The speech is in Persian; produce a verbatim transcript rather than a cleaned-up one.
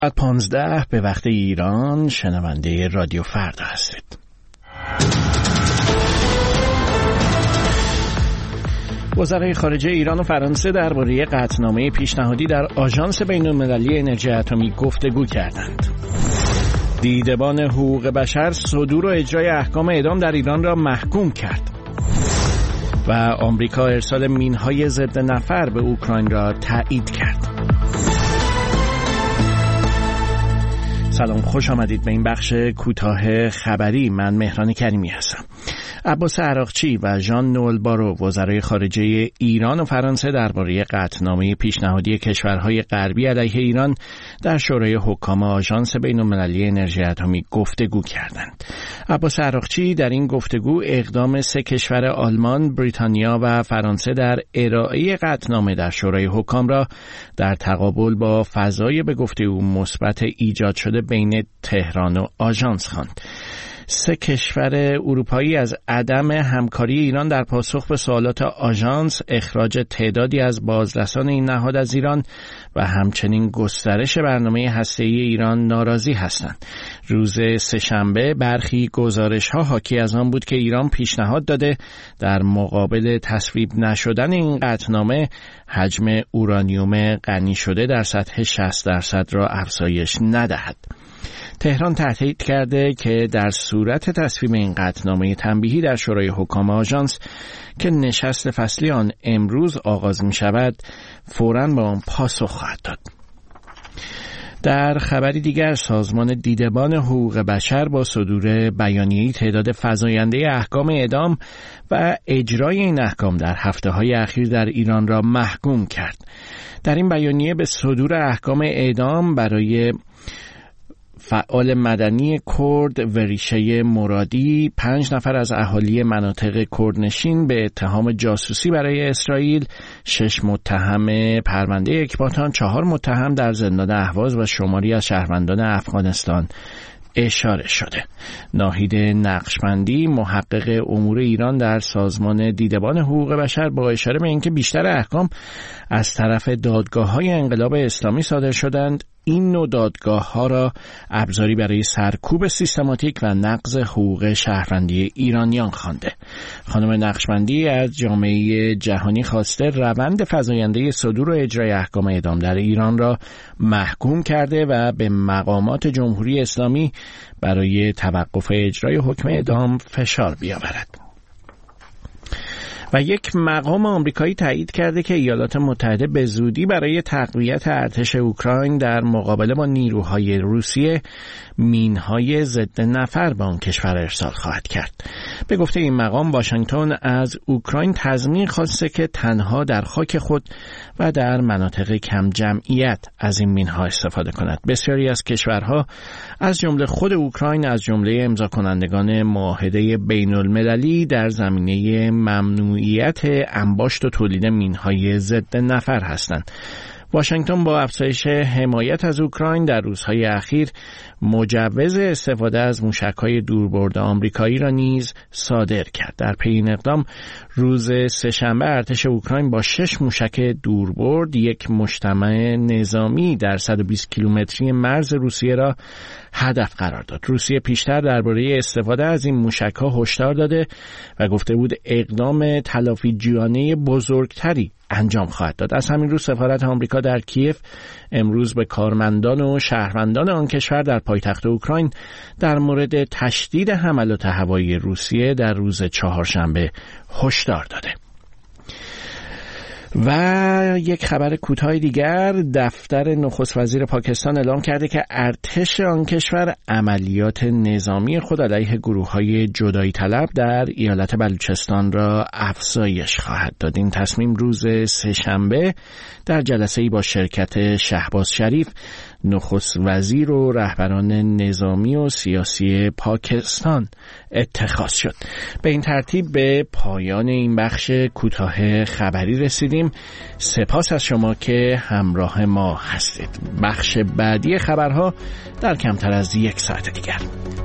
ساعت پانزده به وقت ایران شنونده رادیو فردا هستید. وزرای خارجه ایران و فرانسه درباره قطعنامه پیشنهادی در آژانس بین‌المللی انرژی اتمی گفتگو کردند. دیدبان حقوق بشر صدور و اجرای احکام اعدام در ایران را محکوم کرد و آمریکا ارسال مین‌های ضد نفر به اوکراین را تایید کرد. سلام، خوش آمدید به این بخش کوتاه خبری. من مهران کریمی هستم. عباس عراقچی و ژان نوئل بارو وزرای خارجه ایران و فرانسه درباره قطعنامه پیشنهادی کشورهای غربی علیه ایران در شورای حکام آژانس بین‌المللی انرژی اتمی گفتگو کردند. عباس عراقچی در این گفتگو اقدام سه کشور آلمان، بریتانیا و فرانسه در ارائه قطعنامه در شورای حکام را در تقابل با فضای به گفته او مثبت ایجاد شده بین تهران و آژانس خواند. سه کشور اروپایی از عدم همکاری ایران در پاسخ به سوالات آژانس، اخراج تعدادی از بازرسان این نهاد از ایران و همچنین گسترش برنامه هسته‌ای ایران ناراضی هستند. روز سه‌شنبه برخی گزارش‌ها حاکی از آن بود که ایران پیشنهاد داده در مقابل تصویب نشدن این قطعنامه حجم اورانیوم غنی شده در سطح شصت درصد را افزایش ندهد. تهران تهدید کرده که در صورت تصویب این قطعنامه تنبیهی در شورای حکام آژانس که نشست فصلی آن امروز آغاز می شود فوراً به آن پاسخ خواهد داد. در خبری دیگر، سازمان دیدبان حقوق بشر با صدور بیانیه‌ای تعداد فزاینده احکام اعدام و اجرای این احکام در هفته‌های اخیر در ایران را محکوم کرد. در این بیانیه به صدور احکام اعدام برای فعال مدنی کرد وریشه مرادی، پنج نفر از اهالی مناطق کردنشین به اتهام جاسوسی برای اسرائیل، شش متهم پرونده اکباتان، چهار متهم در زندان اهواز و شماری از شهروندان افغانستان اشاره شده. ناهید نقشبندی، محقق امور ایران در سازمان دیدبان حقوق بشر، با اشاره به اینکه بیشتر احکام از طرف دادگاه‌های انقلاب اسلامی صادر شدند، این نوع دادگاه‌ها را ابزاری برای سرکوب سیستماتیک و نقض حقوق شهروندی ایرانیان خوانده. خانم نقشبندی از جامعه جهانی خواسته روند فزاینده صدور و اجرای احکام اعدام در ایران را محکوم کرده و به مقامات جمهوری اسلامی برای توقف اجرای حکم اعدام فشار بیاورد. و یک مقام آمریکایی تایید کرده که ایالات متحده به زودی برای تقویت ارتش اوکراین در مقابله با نیروهای روسیه مین‌های ضد نفر به آن کشور ارسال خواهد کرد. به گفته این مقام، واشنگتن از اوکراین تضمین خواسته که تنها در خاک خود و در مناطق کم جمعیت از این مین‌ها استفاده کند. بسیاری از کشورها از جمله خود اوکراین از جمله امضا کنندگان معاهده بین‌المللی در زمینه ممنوع انباشت و تولید مین‌های ضد نفر هستند. واشنگتن با افزایش حمایت از اوکراین در روزهای اخیر مجوز استفاده از موشک‌های دوربرد آمریکایی را نیز صادر کرد. در پی این اقدام روز سه‌شنبه ارتش اوکراین با شش موشک دوربرد یک مجتمع نظامی در صد و بیست کیلومتری مرز روسیه را هدف قرار داد. روسیه پیشتر درباره استفاده از این موشک‌ها هشدار داده و گفته بود اقدام تلافی جویانه بزرگتری انجام خواهد داد. از همین روز سفارت آمریکا در کیف امروز به کارمندان و شهروندان آن کشور در پایتخت اوکراین در مورد تشدید حملات هوایی روسیه در روز چهارشنبه هشدار داده. و یک خبر کوتاه دیگر، دفتر نخست وزیر پاکستان اعلام کرده که ارتش آن کشور عملیات نظامی خود علیه گروه‌های جدایی طلب در ایالت بلوچستان را افزایش خواهد داد. این تصمیم روز سه‌شنبه در جلسه‌ای با شرکت شهباز شریف، نخست وزیر و رهبران نظامی و سیاسی پاکستان اتخاذ شد. به این ترتیب به پایان این بخش کوتاه خبری رسیدیم. سپاس از شما که همراه ما هستید. بخش بعدی خبرها در کمتر از یک ساعت دیگر.